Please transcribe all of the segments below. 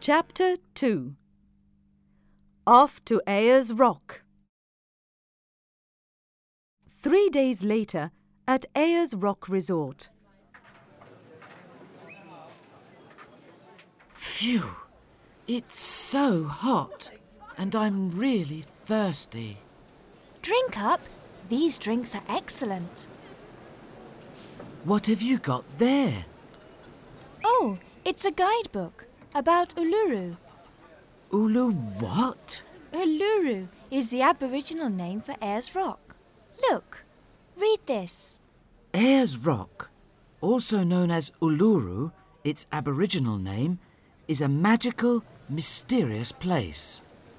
Chapter 2. Off to Ayers Rock. 3 days later at Ayers Rock Resort. Phew! It's so hot and I'm really thirsty. Drink up. These drinks are excellent. What have you got there? Oh, it's a guidebook about Uluru. Ulu what? Uluru is the Aboriginal name for Ayers Rock. Look, read this. Ayers Rock, also known as Uluru, its Aboriginal name, is a magical, mysterious place.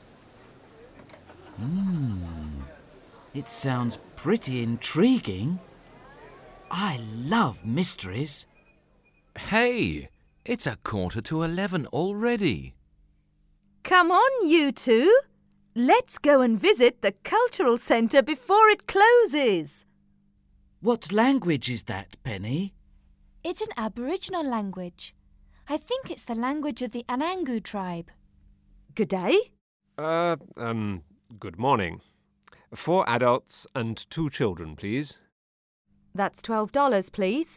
It sounds pretty intriguing. I love mysteries. Hey, it's 11:15 already. Come on, you two. Let's go and visit the cultural centre before it closes. What language is that, Penny? It's an Aboriginal language. I think it's the language of the Anangu tribe. Good day. Good morning. 4 adults and 2 children, please. That's $12, please.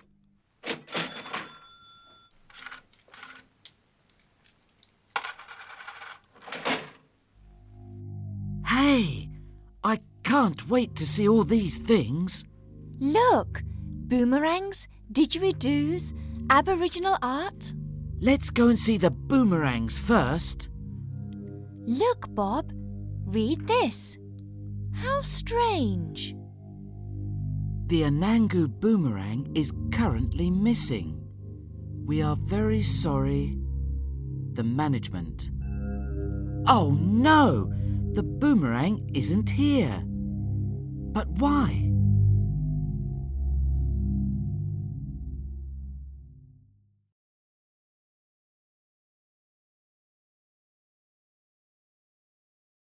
Hey, I can't wait to see all these things. Look, boomerangs, didgeridoos, Aboriginal art. Let's go and see the boomerangs first. Look, Bob, read this. How strange. The Anangu boomerang is currently missing. We are very sorry. The management. Oh no! The boomerang isn't here. But why?